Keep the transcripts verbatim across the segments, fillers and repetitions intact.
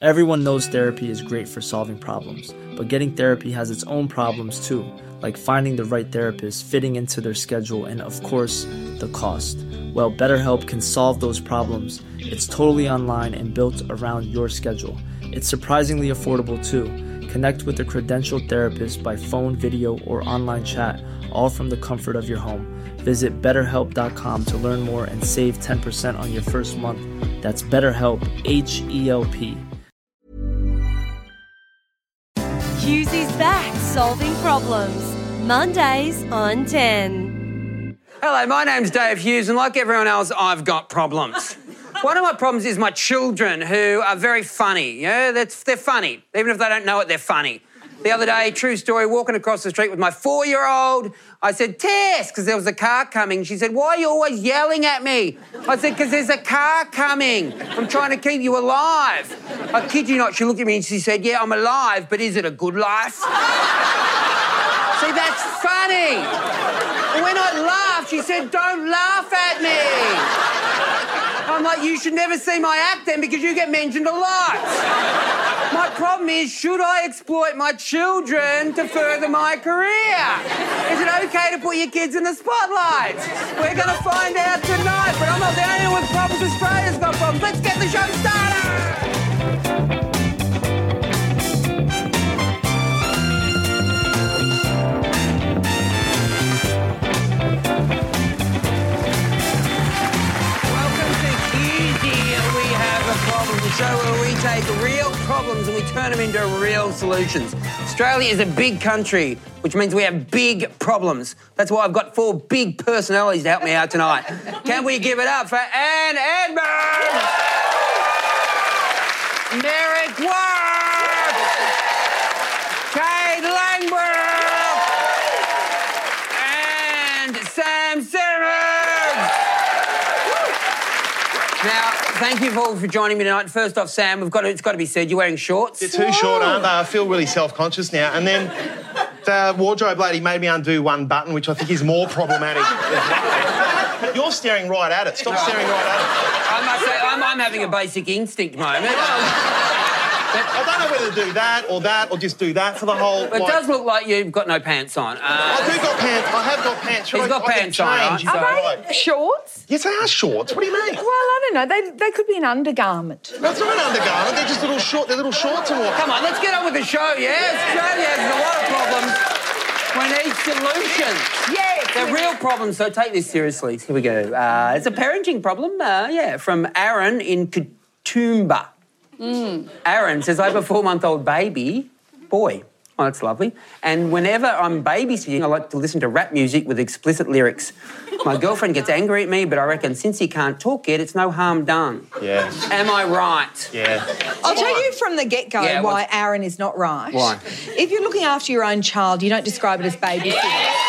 Everyone knows therapy is great for solving problems, but getting therapy has its own problems too, like finding the right therapist, fitting into their schedule, and of course, the cost. Well, BetterHelp can solve those problems. It's totally online and built around your schedule. It's surprisingly affordable too. Connect with a credentialed therapist by phone, video, or online chat, all from the comfort of your home. Visit better help dot com to learn more and save ten percent on your first month. That's BetterHelp, H E L P. Hughes is back solving problems. Mondays on ten. Hello, my name's Dave Hughes, and like everyone else, I've got problems. One of my problems is my children, who are very funny. Yeah, that's, they're funny. Even if they don't know it, they're funny. The other day, true story, walking across the street with my four-year-old, I said, Tess, because there was a car coming. She said, why are you always yelling at me? I said, because there's a car coming. I'm trying to keep you alive. I kid you not, she looked at me and she said, yeah, I'm alive, but is it a good life? See, that's funny. And when I laughed, she said, don't laugh at me. I'm like, you should never see my act then because you get mentioned a lot. My problem is, should I exploit my children to further my career? Is it okay to put your kids in the spotlight? We're going to find out tonight, but I'm not the only one with problems. Australia's got problems. Let's get the show started. Show where we take real problems and we turn them into real solutions. Australia is a big country, which means we have big problems. That's why I've got four big personalities to help me out tonight. Can we give it up for Anne Edmonds, Merrick Ward, Kate Langbroek, and Sam Simmons? Now, thank you all for joining me tonight. First off, Sam, we've got to, it's got to be said, you're wearing shorts. They're too short, aren't they? I feel really self-conscious now. And then the wardrobe lady made me undo one button, which I think is more problematic. You're staring right at it. Stop staring right at it. I must say, I'm, I'm having a basic instinct moment. I don't know whether to do that or that or just do that for the whole... It like... does look like you've got no pants on. Uh... I do got pants. I have got pants. He's I, got I pants on, right? Are they right. shorts? Yes, they are shorts. What do you mean? Well, I don't know. They they could be an undergarment. That's not an undergarment. They're just little short. They're little shorts and what? Come on, let's get on with the show, yeah? Australia has a lot of problems. We need solutions. Yes. They're real problems, so take this seriously. Here we go. Uh, it's a parenting problem, uh, yeah, from Aaron in Katoomba. Mm. Aaron says, I have a four-month-old baby, boy. Oh, that's lovely. And whenever I'm babysitting, I like to listen to rap music with explicit lyrics. My girlfriend gets angry at me, but I reckon since he can't talk yet, it's no harm done. Yeah. Am I right? Yeah. I'll tell you from the get-go yeah, why Aaron is not right. Why? If you're looking after your own child, you don't describe it as babysitting. Yeah.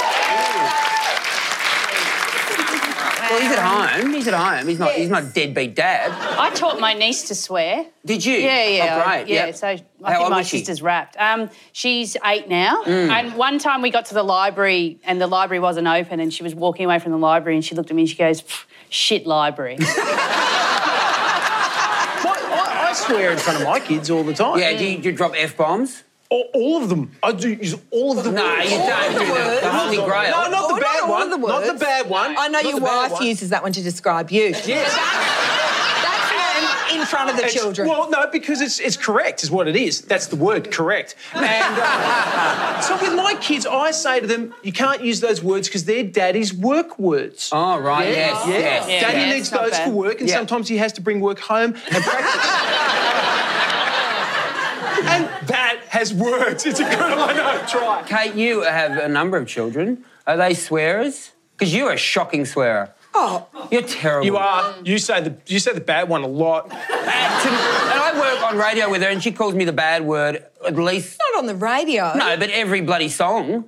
Well, he's at home. He's at home. He's not. Yes. He's not a deadbeat dad. I taught my niece to swear. Did you? Yeah, yeah. Oh, great. Yeah. Yep. So I How think old my was she? sister's wrapped. Um, she's eight now. Mm. And one time we got to the library and the library wasn't open, and she was walking away from the library and she looked at me and she goes, "Shit library." I, I swear in front of my kids all the time. Yeah. Do you, do you drop f bombs? All, all of them. I do use all of the No, words. you don't do the, the Holy Grail. No, not Oh, the bad not all one. of the Not the words. bad one. I know Not your the bad wife one. uses that one to describe you. Yes. That's in front of the It's- children. Well, no, because it's it's correct, is what it is. That's the word, correct. And uh, so with my kids, I say to them, you can't use those words because they're daddy's work words. Oh, right, Yeah, yes, yeah. yes. Yeah, Daddy yeah, needs it's not those bad. for work, and Yeah. sometimes he has to bring work home and practice. And that has worked. It's incredible. I know. Try. Kate, you have a number of children. Are they swearers? Because you're a shocking swearer. Oh, You're terrible. You are. You say the you say the bad one a lot. And, to, and I work on radio with her, and she calls me the bad word at least. not on the radio. No, but every bloody song.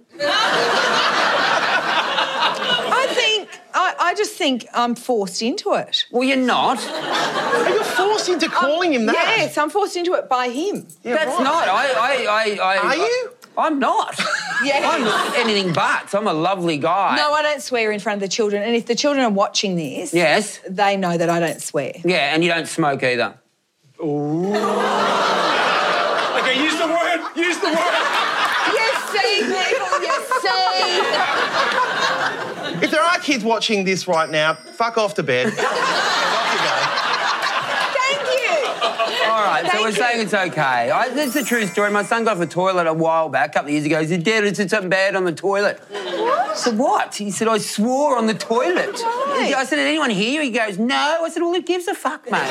I think, I, I just think I'm forced into it. Well, you're not. Are you forced into calling him that? Yes, I'm forced into it by him. That's right. not. I, I, I, I. Are you? I'm not. Yeah. I'm anything but. I'm a lovely guy. No, I don't swear in front of the children. And if the children are watching this, Yes. they know that I don't swear. Yeah, and you don't smoke either. Ooh. see, people, you see. If there are kids watching this right now, fuck off to bed. Off you go. Thank you. All right, so Thank we're you. saying it's okay. I, it's a true story. My son got off the toilet a while back, a couple of years ago. He said, Dad, I did something bad on the toilet. What? I said, what? He said, I swore on the toilet. Right. I said, did anyone hear you? He goes, no. I said, well, who gives a fuck, mate?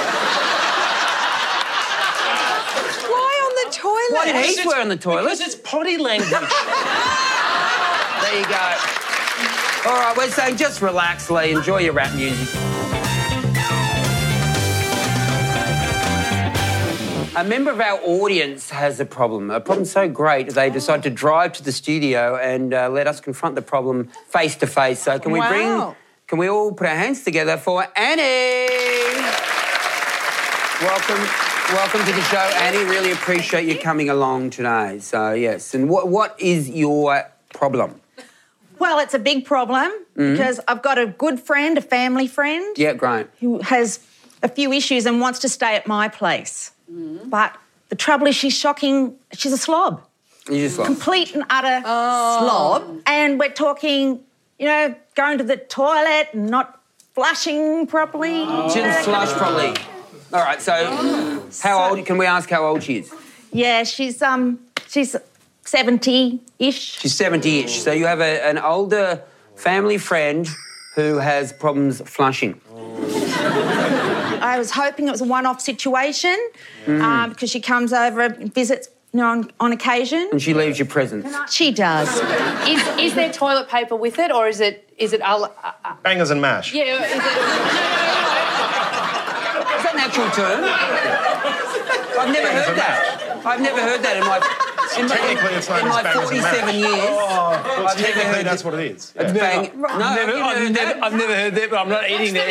Why on the toilet? Why did he Because swear on the toilet? Because it's potty language. There you go. All right, we're saying just relax, Lee. Enjoy your rap music. A member of our audience has a problem. A problem so great they decide to drive to the studio and uh, let us confront the problem face to face. So can we Wow. bring? Can we all put our hands together for Annie? Welcome, welcome to the show, Annie. Really appreciate you coming along today. So yes, and what what is your problem? Well, it's a big problem because I've got a good friend, a family friend, Yeah, great. who has a few issues and wants to stay at my place. But the trouble is she's shocking, she's a slob. You just like Complete and utter slob. And we're talking, you know, going to the toilet and not flushing properly. she didn't flush properly. All right, so how old? Can we ask how old she is? Yeah, she's um she's seventy-ish. She's seventy-ish. So you have a, an older family friend who has problems flushing. I was hoping it was a one-off situation um, because she comes over and visits, you know, on, on occasion. And she leaves you presents. She does. Is, is there toilet paper with it, or is it is it? Uh, uh, Bangers and mash. yeah, is it? Is that an actual term? I've never heard that. I've never heard that in my in my, Technically, it's known in as my bangers and forty-seven mash. years. Well, I've never technically, heard that's it. what it is. It's Yeah. bang. No, I've never, you've I've, heard never, that? I've never heard that, but I'm not eating that.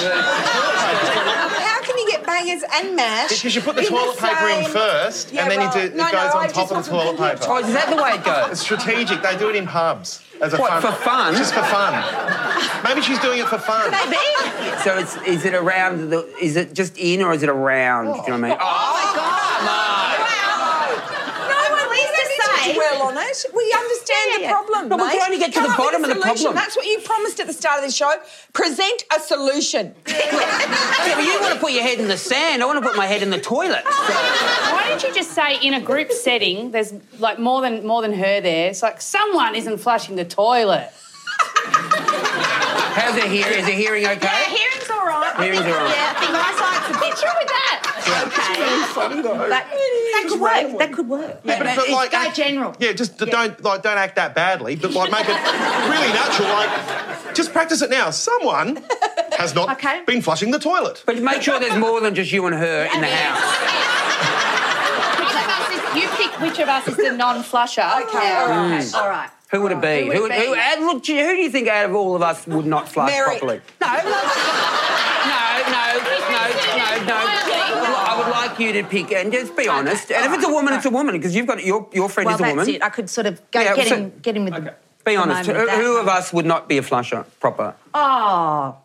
How can you get bangers and mash? Because you put the in toilet paper in same- first, Yeah, and then right. you do, it No, goes no, on I top just of the wasn't toilet thinking. paper. Oh, is that the way it goes? It's strategic. They do it in pubs as a What, fun. for fun? Just for fun. Maybe she's doing it for fun. Maybe. So it's is it around the? Is it just in or is it around? Do you know what I mean? Oh, come on! No one needs to dwell on it. We understand Yeah, the yeah. problem, No, we mate. can only get to Come the up with bottom a of the solution. problem. That's what you promised at the start of the show. Present a solution. Yeah, but you want to put your head in the sand. I want to put my head in the toilet. Why don't you just say in a group setting? There's like more than more than her there. It's like someone isn't flushing the toilet. How's it hearing? Is it hearing okay? Yeah, hearing's all right. I Hearing's think- all right. Yeah, I think my side's a bit... What's wrong with that? Okay. That, that could work. That could work. Yeah, but, but like, Go general. Yeah, just don't like don't act that badly, but like make it really natural. Like, just practice it now. Someone has not Okay. been flushing the toilet. But make sure there's more than just you and her in the house. Which of us is, you pick which of us is the non-flusher. Okay, all right. All right. Who would it be? Who would Who, it who, be? uh, look, do you- who do you think out of all of us would not flush Mary. properly? No, no, no, no, no, no. I would like you to pick and just be honest. And if it's a woman, it's a woman because you've got your your friend Well, is a that's woman. it. I could sort of go, Yeah, get, so- in, get in with the... Be the honest. Who, moment of that. who of us would not be a flusher proper? Oh,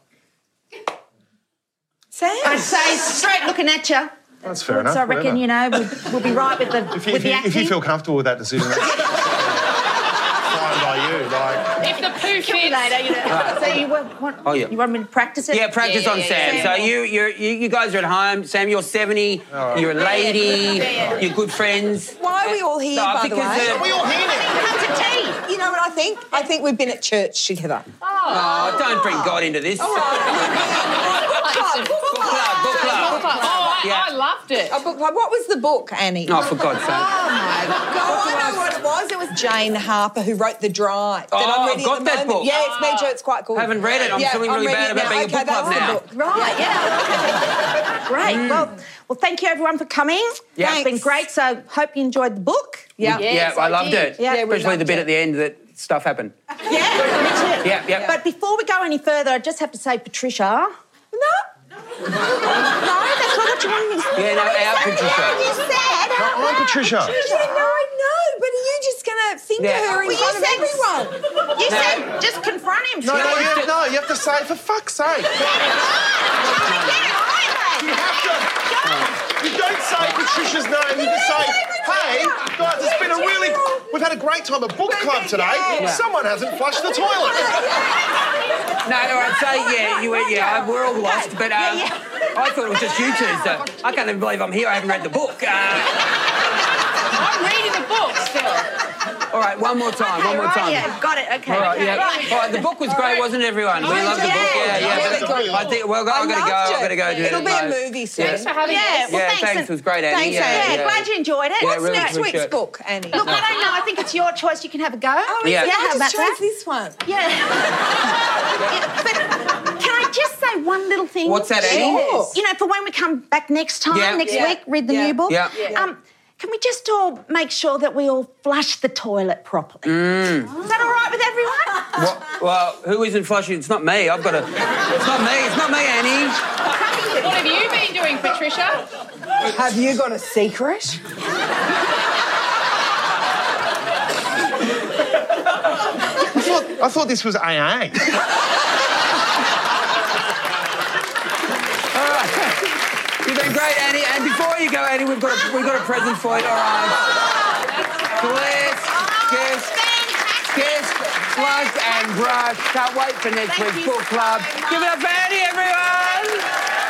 Sam. I'd say straight looking at you. That's fair enough. So I reckon, whatever. you know, we'll, we'll be right with the, If you, with if, the you, acting. if you feel comfortable with that decision, that's fine by you. Like, If the poo Kill me fits. later, you know. So you want, want, Oh, yeah. you want me to practice it? Yeah, practice Yeah, on yeah, Sam. yeah. So you, you're, you, you guys are at home. Sam, you're seventy. You're a lady. You're good friends. Why are we all here, No, by the because, way? uh, we all here now. Come to tea. You know what I think? I think we've been at church together. Oh, don't bring God into this. Book club, book Book club, book club. Oh, I, Yeah. I loved it. A book club. What was the book, Annie? Oh, for God's sake. Oh, my God, I know what it was. It was Jane Harper who wrote The Drive. that Oh, I'm reading got at the that moment. book. Yeah, it's me too. It's quite cool. Haven't read it. I'm yeah, feeling really reading bad it about now. being a okay, book club that's the now. book. Right, yeah. Great. Well, well, thank you everyone for coming. Yeah. It's been great. So hope you enjoyed the book. Yeah. Yeah, Yes, I I loved did. it. Yeah, we Especially the loved bit it. at the end that stuff happened. Yeah, me too. Yeah, yeah. But before we go any further, I just have to say, Patricia. No. No, that's not what you wanted me to say. Yeah, no, our Patricia. You said. No, I'm Patricia. Yeah, no, I know, but are you just going to finger Yeah. her in Well, you front of said- everyone? You said just confront him. No, no, Stuart. you have, no, you have to say, for fuck's sake. You have to. You don't say Patricia's name. You just say, hey, guys, it's been a really. We've had had a great time at book club today. Yeah. Someone hasn't flushed the toilet. No, all right, so, yeah, you were, yeah, we're all lost, but um, Yeah, yeah. I thought it was just you two, so I can't even believe I'm here. I haven't read the book. Uh, I'm reading the book still. all right, one more time, one more Right, time. yeah, got it. Okay. All right, okay. yeah. Right. All right, the book was great, wasn't it, everyone? We Oh, loved the book. yeah. Yeah, yeah. Really but good. I think, well, I I've got to go. loved I've got to go. it. Do It'll it. be a No. movie soon. Thanks for having Yeah, us. well, Yeah, thanks. thanks, it was great, Annie. Thanks, Yeah, Annie. Yeah, yeah. glad you enjoyed it. Yeah, What's really next appreciate week's it. book, Annie? Look, I don't know. I think it's your choice. You can have a go. Oh, Yeah. yeah, how I about just chose that? this one. Yeah. Yeah, but can I just say one little thing? What's that, Annie? Sure. You know, for when we come back next time, Yeah. next Yeah. week, read the Yeah. new book. Yeah. Yeah. Um, can we just all make sure that we all flush the toilet properly? Mm. Is that all right with everyone? Well, well, who isn't flushing? It's not me. I've got to... It's not me. It's not me, Annie. What have you been doing, Patricia? Have you got a secret? I thought, I thought this was A A. You've been great, Annie. And before you go, Annie, we've got a, we've got a present for you. All right. Kiss, kiss, kiss, flush and brush. Can't wait for next Thank week's you book so club. much. Give it up for Annie, everyone.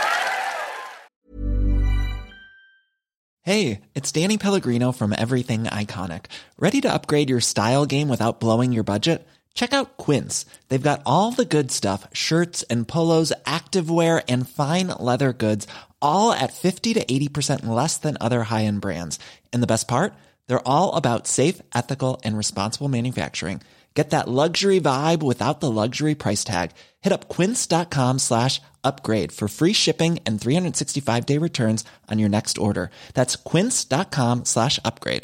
Hey, it's Danny Pellegrino from Everything Iconic. Ready to upgrade your style game without blowing your budget? Check out Quince. They've got all the good stuff, shirts and polos, activewear, and fine leather goods, all at fifty to eighty percent less than other high-end brands. And the best part? They're all about safe, ethical, and responsible manufacturing. Get that luxury vibe without the luxury price tag. Hit up quince.com slash upgrade for free shipping and three sixty-five day returns on your next order. That's quince.com slash upgrade.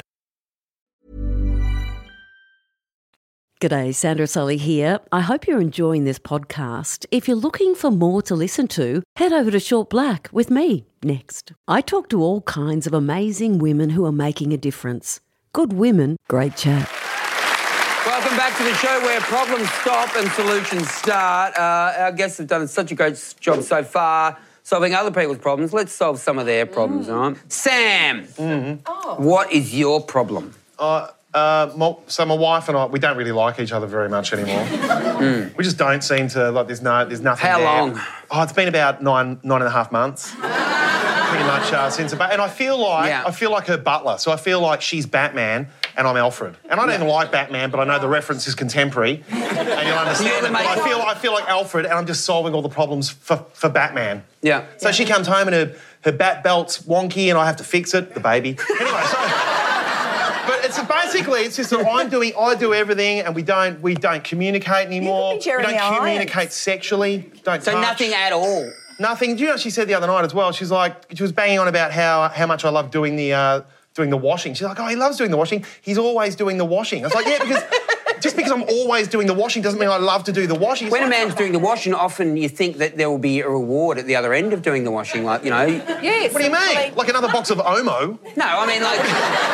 G'day, Sandra Sully here. I hope you're enjoying this podcast. If you're looking for more to listen to, head over to Short Black with me next. I talk to all kinds of amazing women who are making a difference. Good women, great chat. Welcome back to the show where problems stop and solutions start. Uh, our guests have done such a great job so far solving other people's problems. Let's solve some of their problems, all right? Sam, what is your problem? Uh, uh, my, so my wife and I, we don't really like each other very much anymore. We just don't seem to, like, there's no, there's nothing How there. long? Oh, it's been about nine, nine and a half months. Pretty much uh, since about, and I feel like Yeah. I feel like her butler. So I feel like she's Batman and I'm Alfred. And I don't even like Batman, but I know the reference is contemporary, and you'll understand the it. But I mate- feel I feel like Alfred, and I'm just solving all the problems for, for Batman. Yeah. So she comes home and her, her bat belt's wonky, and I have to fix it. The baby. Anyway, so. But it's basically it's just that I'm doing I do everything, and we don't we don't communicate anymore. You could be Jeremy we don't Irons. communicate sexually. Don't So touch. nothing at all? Nothing. Do you know what she said the other night as well? She's like, she was banging on about how how much I love doing the uh, doing the washing. She's like, oh, he loves doing the washing. He's always doing the washing. I was like, yeah, because just because I'm always doing the washing doesn't mean I love to do the washing. It's When a like- man's doing the washing, often you think that there will be a reward at the other end of doing the washing, like, you know... Yes. What do you mean? Like another box of Omo? No, I mean, like...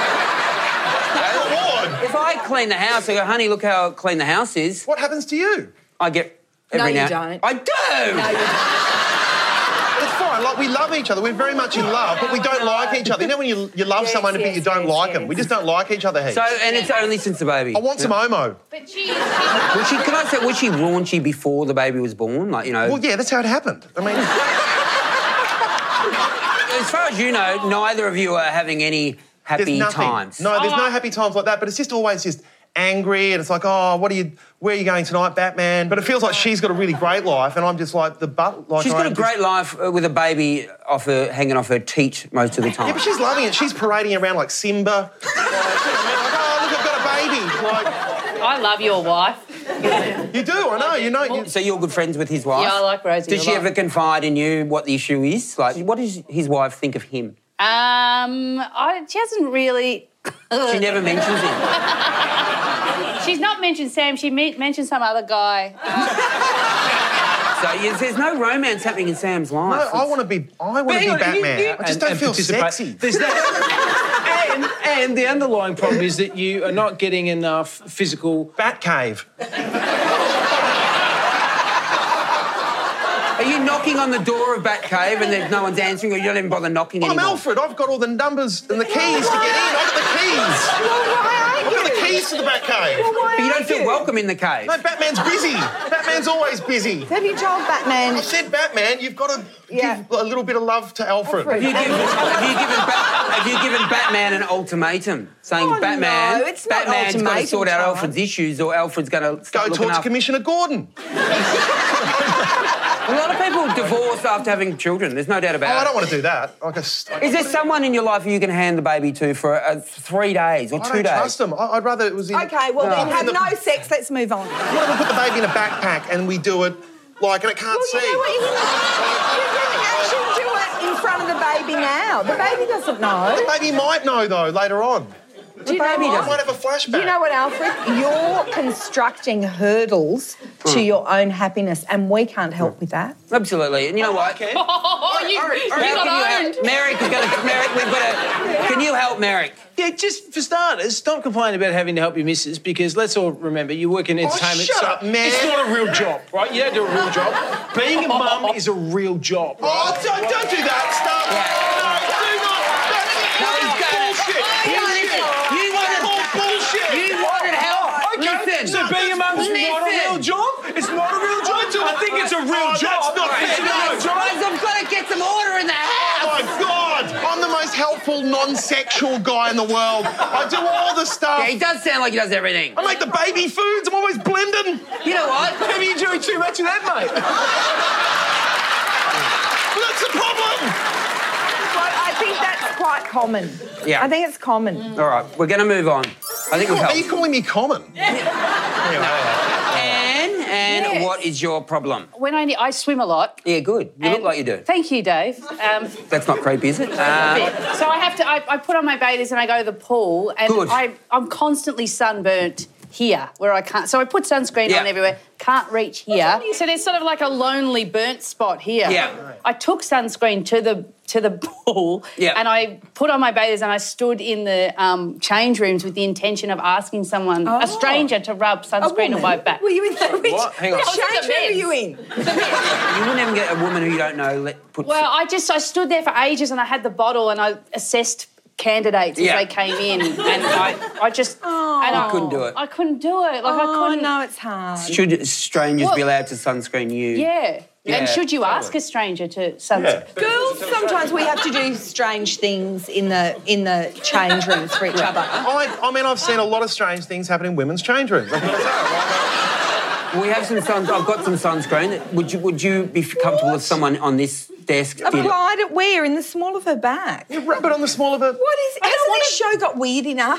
Reward. If I clean the house, I go, honey, look how clean the house is. What happens to you? I get... No, Every you now... don't. I do! No, you don't. It's fine. Like we love each other. We're very much in love, but we don't like each other. You know when you you love Yes, someone but yes, you don't yes, like yes. them. We just don't like each other heaps. So, and it's only since the baby. I want some Omo. But she... Was she, can I say, was she raunchy before the baby was born? Like, you know... Well, yeah, that's how it happened. I mean, As far as you know, neither of you are having any there's happy nothing. times. No, there's Oh, no I- happy times like that. But it's just always just angry, and it's like, oh, what are you? Where are you going tonight, Batman? But it feels like she's got a really great life, and I'm just like the butt. Like She's got I'm a great just- life uh, with a baby off her, hanging off her teat most of the time. Yeah, but she's loving it. She's parading around like Simba. Like, you know what I mean? Like, oh, look, I've got a baby. Like, I love your wife. you do, I know. You know. You, So you're good friends with his wife? Yeah, I like Rosie Does a she lot. ever confide in you what the issue is? Like, what does his wife think of him? Um, I, she hasn't really... She never mentions him. She's not mentioned Sam. She me- mentioned some other guy. So yes, there's no romance happening in Sam's no, life. I want to be. I want to Hang be on, you- Batman. you- I just and- don't and feel participate. sexy. There's that. and, and the underlying problem is that you are not getting enough physical. Batcave. Are you knocking on the door of Batcave and there's no one's answering, or you don't even bother knocking I'm anymore? Alfred. I've got all the numbers and the keys to get in. I've got the keys. Well, why are I've got you? the keys to the Batcave. Well, why But you are don't feel welcome in the cave. No, Batman's busy. Batman's always busy. Have you told Batman? I said Batman, you've got to Yeah. give a little bit of love to Alfred. Alfred. Have you given, have you given, Ba- have you given Batman an ultimatum saying, Oh, Batman, no, it's not Batman's got to ultimatum sort out time. Alfred's issues, or Alfred's going to Go start looking talk to after... Commissioner Gordon. A lot of people divorce after having children. There's no doubt Oh, about I it. don't want to do that. Like a, st- Is there someone in your life who you can hand the baby to for uh, three days or I two don't days? trust them. I- I'd rather it was in... Okay, well then have In the- no sex. Let's move on. What if we put the baby in a backpack and we do it, like, and it can't Well, see? you know what? You can, you can actually do it in front of the baby now. The baby doesn't know. The baby might know, though, later on. Do you know baby I what? might have a flashback. Do you know what, Alfred? You're constructing hurdles to your own happiness, and we can't help with that. Absolutely. And you know what? Okay. Oh, you, Merrick, you can got you owned. help? Merrick, we've got to... Merrick, we've got to... Can you help Merrick? Yeah, just for starters, stop complaining about having to help your missus, because let's all remember you work in entertainment. shut so up, man. It's not a real job, right? You don't do a real job. Being a mum is a real job. Right? Oh, don't, don't do that. Stop. Yeah. No, do not. No, he's done it. Bullshit. You wanted, you wanted, All bullshit. you wanted help. Listen. So being a mum's not a Listen. real job? It's not a real job? I think it's a real Oh, job. that's not It's fair. a real job. Guys, I've got to get some order in the house. Oh, my God. I'm the most helpful, non-sexual guy in the world. I do all the stuff. Yeah, he does sound like he does everything. I make the baby foods. I'm always blending. You know what? Maybe you're doing too much of that, mate. Well, that's the problem. But I think that's quite common. Yeah. I think it's common. All right, we're going to move on. I think we've Are you helped. calling me common? Anne, Anne, Yes. what is your problem? When I I swim a lot. Yeah, good. You look and- like you do. Thank you, Dave. Um, That's not creepy, is it? a Uh, bit. So I have to. I, I put on my bathers and I go to the pool, and Good. I I'm constantly sunburnt here where I can't. So I put sunscreen Yeah. on everywhere. Can't reach here. So there's sort of like a lonely burnt spot here. Yeah. I took sunscreen to the to the pool. Yeah. And I put on my bathers and I stood in the um, change rooms with the intention of asking someone, Oh. a stranger, to rub sunscreen on my back. Were you in that? Which, What? Hang on. which I was in change the room were men's. you in? you wouldn't even get a woman who you don't know let put. Well, I just I stood there for ages and I had the bottle and I assessed candidates Yeah. as they came in, and I, I just and I couldn't do it. I couldn't do it. Like I Oh, couldn't. no, it's hard. Should strangers be What? allowed to sunscreen you? Yeah. Yeah, And should you ask totally. a stranger to sunscreen? Girls, sometimes we have to do strange things in the in the change rooms for each other. I, I mean, I've seen a lot of strange things happen in women's change rooms. I've got to say, right? We have some suns. I've got some sunscreen. Would you Would you be comfortable if someone on this desk did it? Applied it where? In the small of her back. You rub it on the small of her. What is? Hasn't this show got weird enough?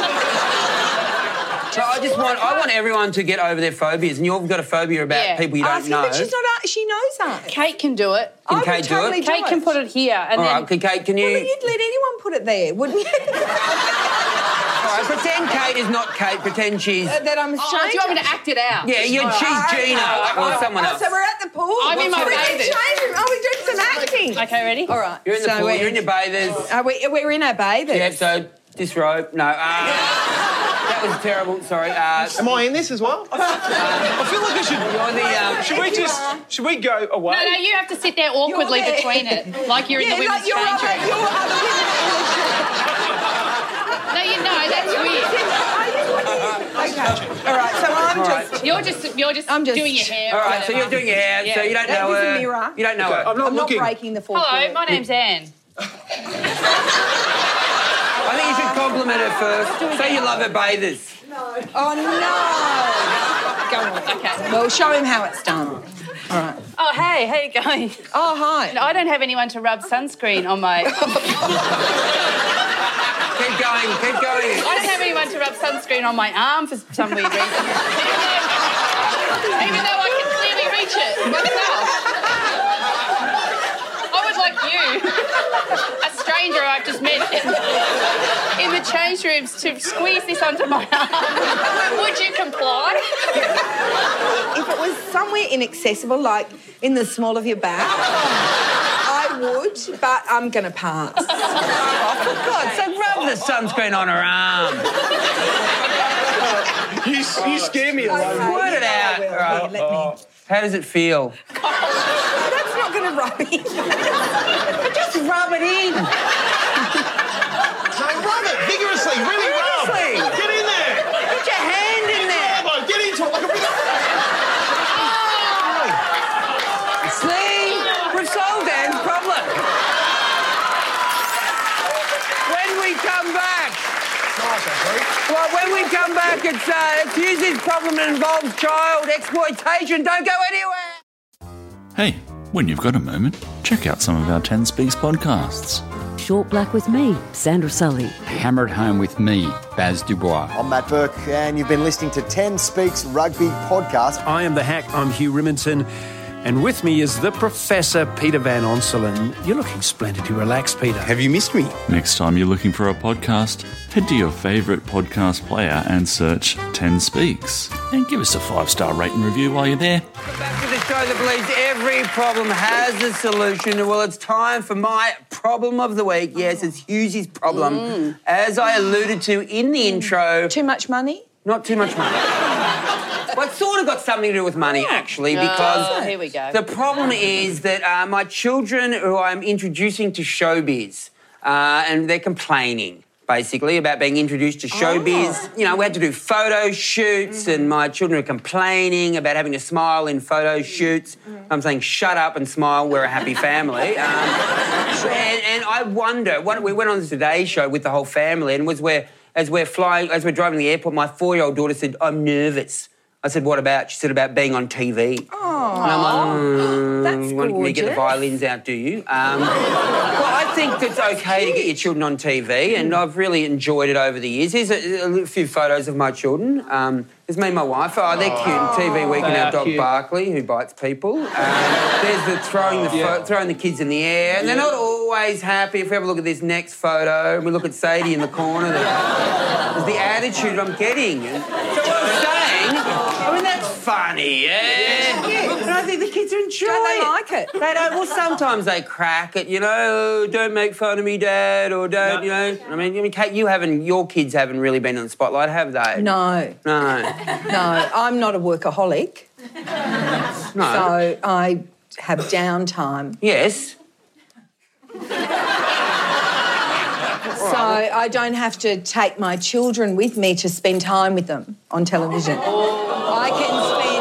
So I just want I want everyone to get over their phobias, and you've got a phobia about Yeah. people you don't Asking, know. but she's not. She knows us. Kate can do it. Can I would Kate do it? totally do Kate can put it here, and All then right, okay, Kate, can you? Well, but you'd let anyone put it there, wouldn't you? All right, pretend Kate is not Kate. Pretend she's. that I'm a Oh, do stranger. you want me to act it out? Yeah, you, she's Gina or someone Oh, else. so we're at the pool. I'm in my We're in the bathers. change room. Oh, we're doing some acting. Okay, ready? All right. You're in the so pool. we're- You're in your bathers. Are we, we're in our bathers. Yeah. So disrobe. No. Uh, that was terrible. Sorry. Uh, Am I in this as well? I feel like I should. you're the. Um, Should we just? Should we go away? No, no, you have to sit there awkwardly there. between it, like you're in Yeah, the women's like your change other, room. your other women. No, you know that's weird. Okay. All right. So I'm All right. just. You're just you're just, I'm just- doing your hair. all or right. So whatever. you're doing your hair. So you don't That know is a her. mirror. You don't know Okay, her. I'm not I'm not looking. breaking the fourth Hello, wall. my name's Anne. I think you should compliment her first. Say you love her bathers. Oh no! Go on. Okay. Well, show him how it's done. All right. Oh, hey, how you going? Oh hi. I don't have anyone to rub sunscreen on my. Keep going. Keep going. I don't have anyone to rub sunscreen on my arm for some weird reason. Even though, even though I can clearly reach it myself. I would like you, a stranger I've just met in, in the change rooms, to squeeze this onto my arm. Would you comply? If it was somewhere inaccessible, like in the small of your back, I would, but I'm going to pass. Oh, for God's sake, rub the sunscreen on her arm. You, you scare me. Alone. Word it out. Well, All right. here, let me. How does it feel? That's rubbing. Just rub it in. No, rub it vigorously, really rub. Vigorously. Get in there. Put your hand in there. Elbow, get into it like a big... See? We've solved Anne's problem. When we come back... Nice, actually. Well, when we come back, it's, uh, it's Hughesy's problem that involves child exploitation. Don't go anywhere. Hey, when you've got a moment, check out some of our ten Speaks podcasts. Short Black with me, Sandra Sully. Hammered Home with me, Baz Dubois. I'm Matt Burke, and you've been listening to ten Speaks Rugby podcast. I am the Hack. I'm Hugh Riminson. And with me is the Professor Peter Van Onselen. You're looking splendidly relaxed, Peter. Have you missed me? Next time you're looking for a podcast, head to your favourite podcast player and search ten Speaks. And give us a five-star rate and review while you're there. Back to the show that believes every problem has a solution. Well, it's time for my problem of the week. Yes, it's Hughesy's problem. Mm. As I alluded to in the intro... Too much money? Not too much money. Well, it's sort of got something to do with money, actually, because oh, here we go. The problem is that uh, my children, who I'm introducing to showbiz, uh, and they're complaining, basically, about being introduced to showbiz. Oh. You know, we had to do photo shoots, mm-hmm. and my children are complaining about having to smile in photo shoots. Mm-hmm. I'm saying, shut up and smile, we're a happy family. um, and, and I wonder, what, we went on the Today Show with the whole family, and was where, as we're flying, as we're driving to the airport, my four-year-old daughter said, I'm nervous. I said, what about? She said, about being on T V. Oh, and I'm like, mm, that's you want me to get the violins out, do you? Um, well, I think it's okay to get your children on T V, and I've really enjoyed it over the years. Here's a, a few photos of my children. Um, there's me and my wife. Oh, they're cute. Oh, T V Week and our dog cute. Barkley, who bites people. Um, there's the throwing the yeah. fo- throwing the kids in the air, and they're not always happy. If we have a look at this next photo, and we look at Sadie in the corner, there's the attitude I'm getting. And so what I'm saying, I mean, that's funny, yeah? Yeah. But I think the kids are enjoying Don't they it. like it? They don't. Well, sometimes they crack it, you know. Oh, don't make fun of me, Dad, or don't, no. you know. I mean, I mean, Kate, you haven't. Your kids haven't really been on the spotlight, have they? No. No. No, I'm not a workaholic. No. So I have downtime. Yes. So I don't have to take my children with me to spend time with them on television. I can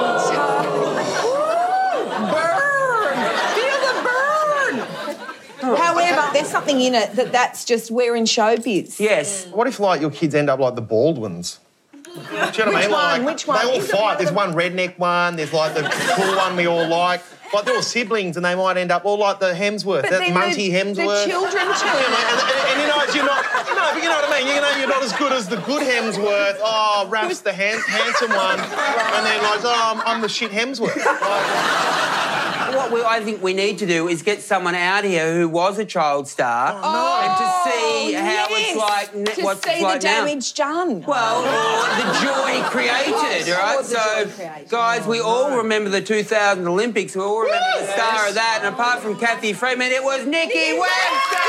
spend time... Burn! Feel the burn! However, there's something in it that that's just, we're in showbiz. Yes. What if, like, your kids end up like the Baldwins? Do you know what I mean? Which one? Like, Which one? They all Is it fight. one There's of- one redneck one, there's like the cool one we all like. Like, they're all siblings and they might end up all like the Hemsworth, But that then Munty the, Hemsworth. The children too. Yeah, man, and, and, and you know, you're not, no, but you know what I mean? You know, you're not as good as the good Hemsworth. Oh, Raph's the hand, handsome one. And then like, oh, I'm, I'm the shit Hemsworth. Like, what we, I think we need to do is get someone out here who was a child star Oh, and to see how yes. it's like, to what's see it's like the damage now. done. Well, or the joy created, Oh, right? the So, joy created. guys, we all remember the two thousand Olympics. We all remember Yes. the star of that. And apart from Kathy Freeman, it was Nikki Webster.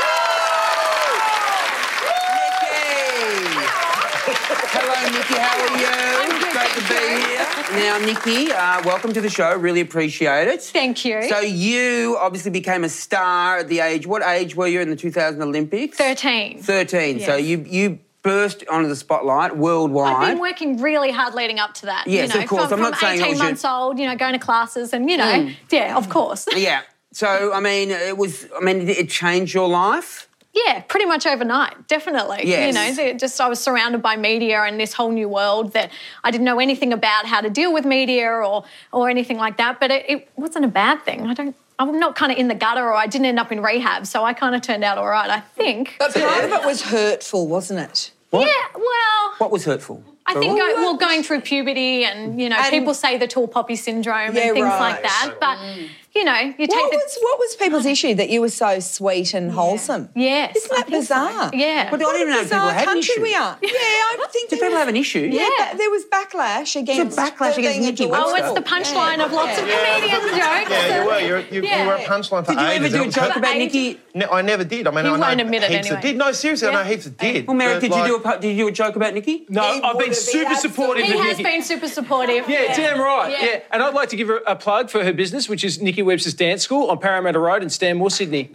Hello, Nikki. How are you? good, Great to thank be you. here. Now, Nikki, uh, welcome to the show. Really appreciate it. Thank you. So you obviously became a star at the age... What age were you in the two thousand Olympics? thirteen. thirteen. Yes. So you you burst onto the spotlight worldwide. I've been working really hard leading up to that. Yes, you know, of course. From, I'm not from saying it eighteen was your- months old, you know, going to classes and, you know, Mm. yeah, of course. Yeah. So, I mean, it was... I mean, did it change your life? Yeah, pretty much overnight, definitely. Yes. You know, the- just I was surrounded by media and this whole new world that I didn't know anything about how to deal with media or or anything like that. But it, it wasn't a bad thing. I don't. I'm not kind of in the gutter, or I didn't end up in rehab, so I kind of turned out all right, I think. But part of it was hurtful, wasn't it? What? Yeah, well, What was hurtful? I think Oh. go, well, going through puberty and you know, And- people say the tall poppy syndrome Yeah, and things right. like that, but you know, you take What the was, what was people's issue that you were so sweet and wholesome? yes, Isn't I that think so. bizarre? Yeah. Well, I didn't even know people Bizarre had an country issue. we are. Yeah, I think Did there people was- have an issue? Yeah, Yeah. but there was backlash against backlash her against being Nikki adorable. Oh, it's Webster. the punchline of lots of Yeah. comedians' jokes. yeah, you were. You're, you, Yeah. you were a punchline for Did you ever ages. do a It was joke her- about ages. Nikki? No, I never did. I mean, He I know won't admit it heaps anyway. that did. No, seriously, I Yeah. know heaps that did. Well, Merrick, But, did you like- do a pu- did you do a joke about Nikki? No, He I've would been have super been supportive He of has Nikki. been super supportive. Yeah, damn right. Yeah. Yeah. And I'd like to give her a plug for her business, which is Nikki Webster's Dance School on Parramatta Road in Stanmore, Sydney.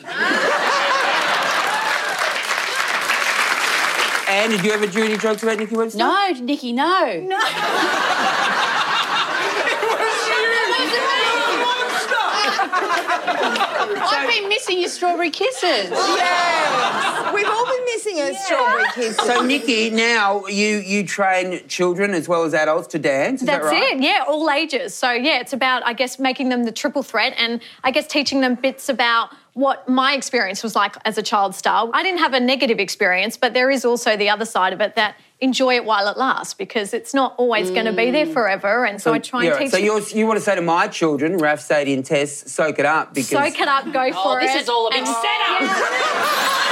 Anne, did you ever do any jokes about Nikki Webster? No, Nikki, no. No. I've been missing your strawberry kisses. Yes. We've all been missing her strawberry kisses. So, Nikki, now you you train children as well as adults to dance, is That's that right? it, yeah, all ages. So, yeah, it's about, I guess, making them the triple threat and I guess teaching them bits about what my experience was like as a child star. I didn't have a negative experience, but there is also the other side of it that enjoy it while it lasts because it's not always mm. going to be there forever. And so, so I try yeah, and teach So them. you're, you want to say to my children, Raf, Sadie and Tess, soak it up because... Soak it up, go oh, for it. This is all a big setup.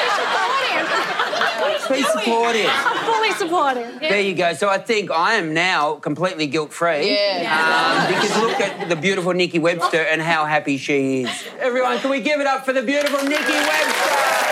Be supportive. I'm fully supportive. Yeah. There you go. So I think I am now completely guilt-free. Yeah. Um, because look at the beautiful Nikki Webster and how happy she is. Everyone, can we give it up for the beautiful Nikki Webster?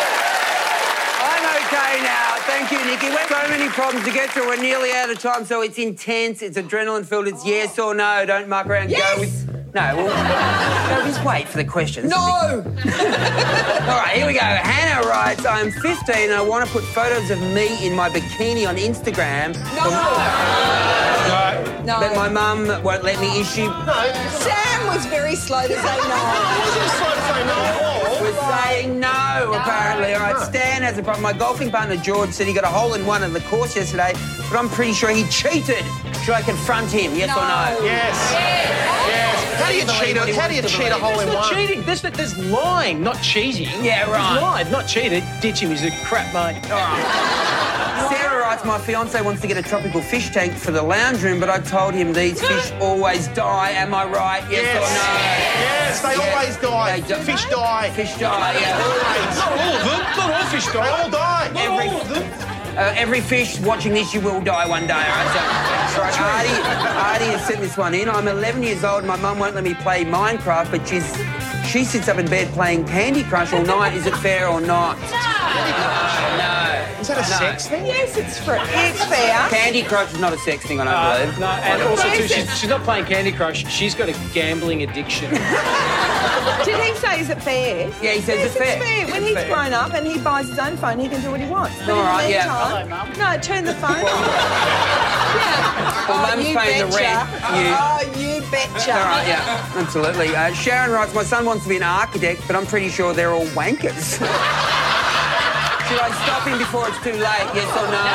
I'm okay now. Thank you, Nikki. We've so many problems to get through. We're nearly out of time, so it's intense, it's adrenaline-filled, it's yes or no. Don't muck around. Yes. Go with... No, well, no, just wait for the questions. No! All right, here we go. Hannah writes, I'm fifteen and I want to put photos of me in my bikini on Instagram. No! No. No. But my mum won't let me issue... No. Sam was very slow to say no. I wasn't slow to say no. We're saying no, no, apparently. All right, Stan has a problem. My golfing partner, George, said he got a hole in one at the course yesterday, but I'm pretty sure he cheated. Should I confront him, yes no. or no? Yes. Yes. yes. How do you cheat? A, how do you cheat a hole in That's one? not cheating. That's not, there's lying, not cheating. Yeah, right. He's lied, not cheated. Ditch him. He's a crap mate. All right. Sarah writes, my fiancé wants to get a tropical fish tank for the lounge room, but I told him these fish always die. Am I right? Yes, yes. or no? Yes, they yes. always die. They do- Fish die. Fish die, yeah. Always. Not all of them. Not all fish die. They all die. Not Every- all of them. Uh, every fish watching this, you will die one day, all right? So, all right, Artie, Artie has sent this one in. I'm eleven years old. My mum won't let me play Minecraft, but she's she sits up in bed playing Candy Crush all night. Is it fair or not? No. No. Is that a no. sex thing? Yes, it's, fr- it's fair. Candy Crush is not a sex thing, I don't Uh, believe. no, and also too, she's, she's not playing Candy Crush. She's got a gambling addiction. Did he say, is it fair? Yeah, he says yes, it's fair. fair. When It's he's fair. grown up and he buys his own phone, he can do what he wants. But All in the right, yeah. meantime, Hello, Mum. no, turn the phone off. Yeah. Well, oh, Mum's you paying the betcha. rent. You- Oh, you betcha. All right, yeah, absolutely. Uh, Sharon writes, my son wants to be an architect, but I'm pretty sure they're all wankers. Should I stop him before it's too late, yes or no?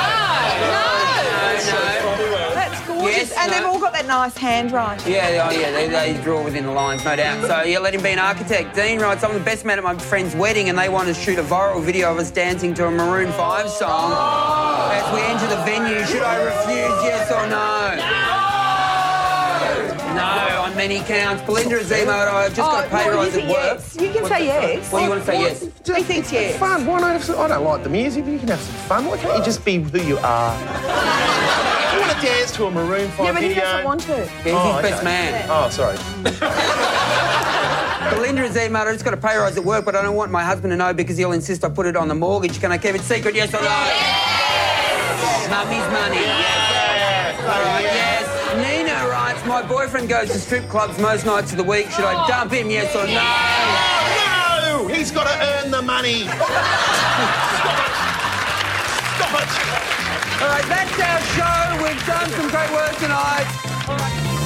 No. No, no. That's gorgeous. Yes, and no. they've all got that nice handwriting. Yeah, oh yeah, they, they draw within the lines, no doubt. So, yeah, let him be an architect. Dean writes, I'm the best man at my friend's wedding and they want to shoot a viral video of us dancing to a Maroon five song. As we enter the venue, should I refuse, yes or no? No, on many counts. Belinda has emailed, I've just got a pay no, rise you at say work. yes. You can What's say that? yes. Well, you want to say Well, yes? just- He thinks yes. Fun. Why not have some, I don't like the music, but you can have some fun. Why can't you just be who you are? You want to dance to a Maroon five Yeah, but he video? doesn't want to. Yeah, he's Oh, his best okay. man. Oh, sorry. Belinda has emailed, I just got a pay rise at work, but I don't want my husband to know because he'll insist I put it on the mortgage. Can I keep it secret, yes or no? Yes! Mummy's money, yes. All right, yes. Nina writes, my boyfriend goes to strip clubs most nights of the week. Should I dump him, yes or no? No! He's got to earn the money. Stop it. Stop it. All right, that's our show. We've done some great work tonight.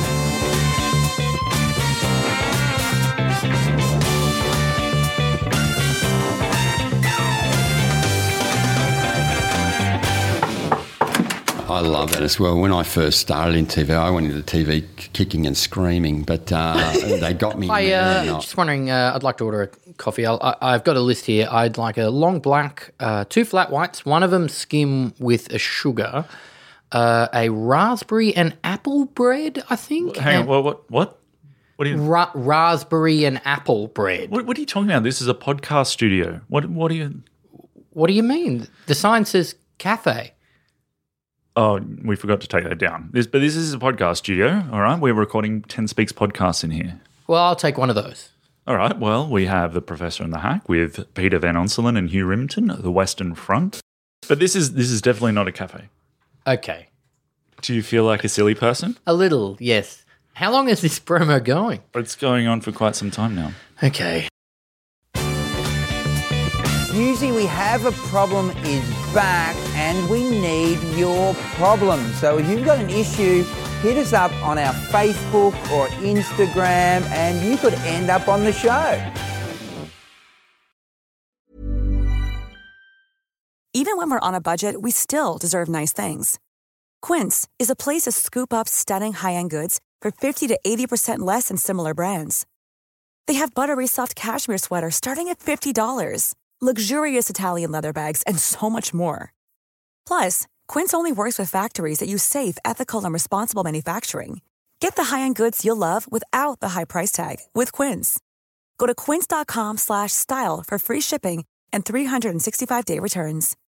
I love that as well. When I first started in T V, I went into T V kicking and screaming, but uh, they got me. I in there uh, or not. just wondering. Uh, I'd like to order a coffee. I'll, I, I've got a list here. I'd like a long black, uh, two flat whites, one of them skim with a sugar, uh, a raspberry and apple bread. I think. Hang on, and what, what, what? What are you? Ra- raspberry and apple bread. What, what are you talking about? This is a podcast studio. What? What are you? What do you mean? The sign says cafe. Oh, we forgot to take that down. This, but this is a podcast studio. All right, we're recording Ten Speaks podcasts in here. Well, I'll take one of those. All right. Well, we have the Professor and the Hack with Peter Van Onselen and Hugh Rimmington, the Western Front. But this is this is definitely not a cafe. Okay. Do you feel like a silly person? A little, yes. How long is this promo going? It's going on for quite some time now. Okay. Usually We Have a Problem is back and we need your problem. So if you've got an issue, hit us up on our Facebook or Instagram and you could end up on the show. Even when we're on a budget, we still deserve nice things. Quince is a place to scoop up stunning high-end goods for fifty to eighty percent less than similar brands. They have buttery soft cashmere sweaters starting at fifty dollars, luxurious Italian leather bags, and so much more. Plus, Quince only works with factories that use safe, ethical, and responsible manufacturing. Get the high-end goods you'll love without the high price tag with Quince. Go to quince.com slash style for free shipping and three sixty-five day returns.